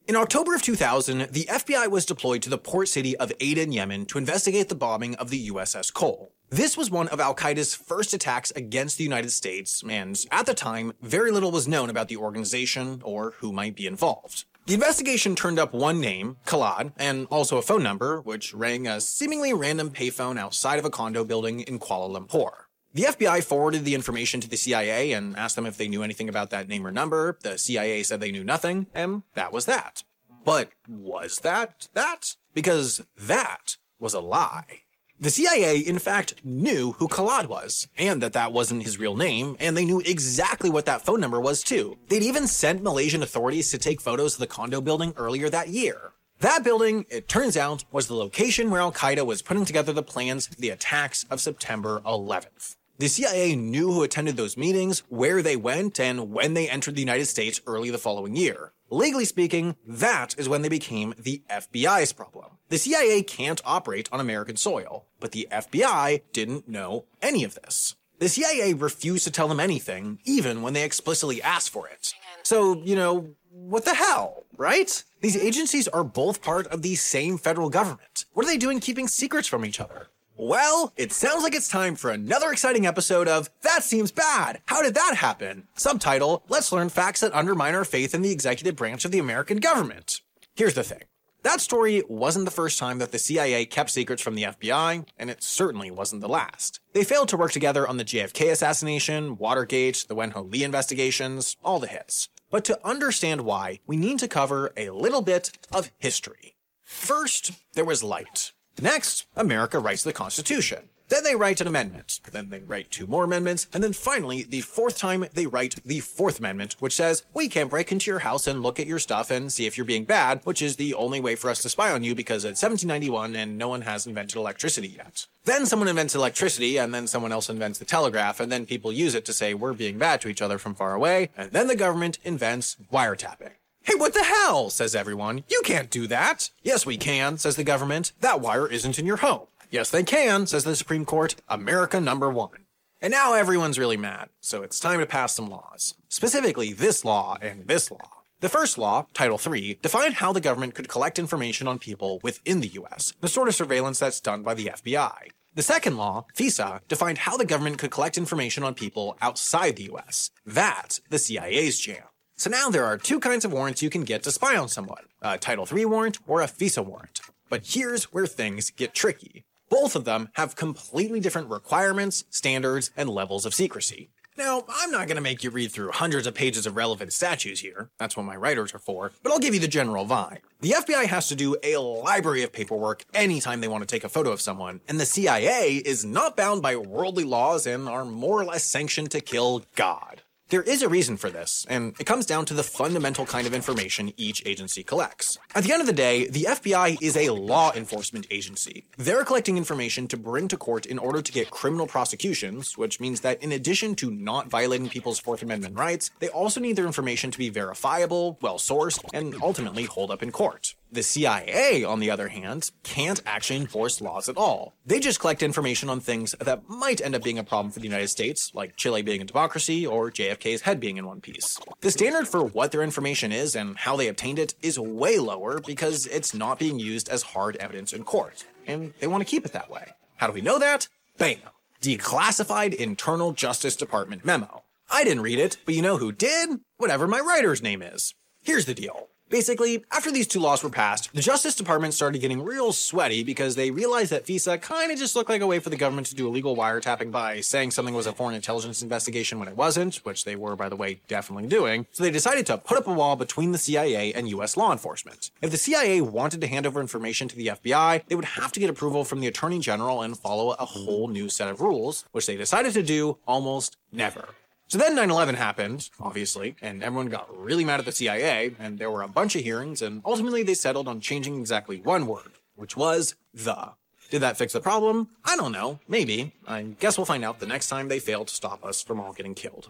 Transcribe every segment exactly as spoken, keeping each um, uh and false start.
In October of two thousand, the F B I was deployed to the port city of Aden, Yemen to investigate the bombing of the U S S Cole. This was one of al-Qaeda's first attacks against the United States, and at the time, very little was known about the organization or who might be involved. The investigation turned up one name, Khalad, and also a phone number, which rang a seemingly random payphone outside of a condo building in Kuala Lumpur. The F B I forwarded the information to the C I A and asked them if they knew anything about that name or number. The C I A said they knew nothing, and that was that. But was that that? Because that was a lie. The C I A, in fact, knew who Khalad was, and that that wasn't his real name, and they knew exactly what that phone number was too. They'd even sent Malaysian authorities to take photos of the condo building earlier that year. That building, it turns out, was the location where al-Qaeda was putting together the plans for the attacks of September eleventh. The C I A knew who attended those meetings, where they went, and when they entered the United States early the following year. Legally speaking, that is when they became the F B I's problem. The C I A can't operate on American soil, but the F B I didn't know any of this. The C I A refused to tell them anything, even when they explicitly asked for it. So, you know, what the hell, right? These agencies are both part of the same federal government. What are they doing keeping secrets from each other? Well, it sounds like it's time for another exciting episode of That Seems Bad! How did that happen? Subtitle, Let's Learn Facts That Undermine Our Faith in the Executive Branch of the American Government. Here's the thing. That story wasn't the first time that the C I A kept secrets from the F B I, and it certainly wasn't the last. They failed to work together on the J F K assassination, Watergate, the Wen Ho Lee investigations, all the hits. But to understand why, we need to cover a little bit of history. First, there was light. Next, America writes the Constitution. Then they write an amendment. Then they write two more amendments. And then finally, the fourth time, they write the Fourth Amendment, which says, we can't break into your house and look at your stuff and see if you're being bad, which is the only way for us to spy on you because it's seventeen ninety-one and no one has invented electricity yet. Then someone invents electricity, and then someone else invents the telegraph, and then people use it to say we're being bad to each other from far away. And then the government invents wiretapping. Hey, what the hell, says everyone. You can't do that. Yes, we can, says the government. That wire isn't in your home. Yes, they can, says the Supreme Court. America number one. And now everyone's really mad, so it's time to pass some laws. Specifically, this law and this law. The first law, Title three, defined how the government could collect information on people within the U S, the sort of surveillance that's done by the F B I. The second law, FISA, defined how the government could collect information on people outside the U S. That's the C I A's jam. So now there are two kinds of warrants you can get to spy on someone, a Title three warrant or a FISA warrant. But here's where things get tricky. Both of them have completely different requirements, standards, and levels of secrecy. Now, I'm not going to make you read through hundreds of pages of relevant statutes here, that's what my writers are for, but I'll give you the general vibe. The F B I has to do a library of paperwork anytime they want to take a photo of someone, and the C I A is not bound by worldly laws and are more or less sanctioned to kill God. There is a reason for this, and it comes down to the fundamental kind of information each agency collects. At the end of the day, the F B I is a law enforcement agency. They're collecting information to bring to court in order to get criminal prosecutions, which means that in addition to not violating people's Fourth Amendment rights, they also need their information to be verifiable, well-sourced, and ultimately hold up in court. The C I A, on the other hand, can't actually enforce laws at all. They just collect information on things that might end up being a problem for the United States, like Chile being a democracy or J F K's head being in one piece. The standard for what their information is and how they obtained it is way lower because it's not being used as hard evidence in court, and they want to keep it that way. How do we know that? Bam! Declassified Internal Justice Department memo. I didn't read it, but you know who did? Whatever my writer's name is. Here's the deal. Basically, after these two laws were passed, the Justice Department started getting real sweaty because they realized that FISA kind of just looked like a way for the government to do illegal wiretapping by saying something was a foreign intelligence investigation when it wasn't, which they were, by the way, definitely doing. So they decided to put up a wall between the C I A and U S law enforcement. If the C I A wanted to hand over information to the F B I, they would have to get approval from the Attorney General and follow a whole new set of rules, which they decided to do almost never. So then nine eleven happened, obviously, and everyone got really mad at the C I A, and there were a bunch of hearings, and ultimately they settled on changing exactly one word, which was the. Did that fix the problem? I don't know. Maybe. I guess we'll find out the next time they fail to stop us from all getting killed.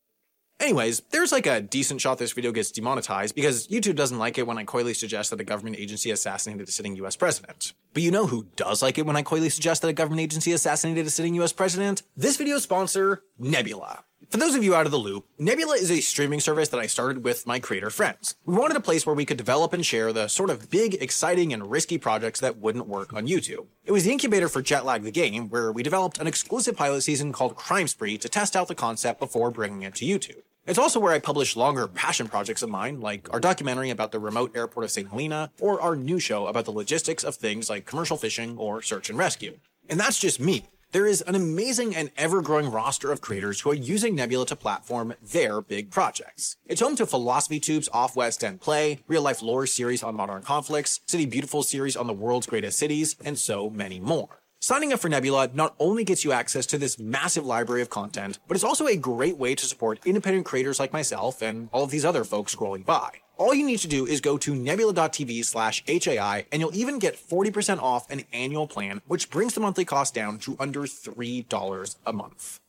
Anyways, there's like a decent shot this video gets demonetized because YouTube doesn't like it when I coyly suggest that a government agency assassinated a sitting U S president. But you know who does like it when I coyly suggest that a government agency assassinated a sitting U S president? This video's sponsor, Nebula. For those of you out of the loop, Nebula is a streaming service that I started with my creator friends. We wanted a place where we could develop and share the sort of big, exciting, and risky projects that wouldn't work on YouTube. It was the incubator for Jetlag the Game, where we developed an exclusive pilot season called Crime Spree to test out the concept before bringing it to YouTube. It's also where I publish longer passion projects of mine, like our documentary about the remote airport of Saint Helena, or our new show about the logistics of things like commercial fishing or search and rescue. And that's just me. There is an amazing and ever-growing roster of creators who are using Nebula to platform their big projects. It's home to Philosophy Tube's Off West End Play, Real Life Lore series on modern conflicts, City Beautiful series on the world's greatest cities, and so many more. Signing up for Nebula not only gets you access to this massive library of content, but it's also a great way to support independent creators like myself and all of these other folks scrolling by. All you need to do is go to nebula.tv slash HAI, and you'll even get forty percent off an annual plan, which brings the monthly cost down to under three dollars a month.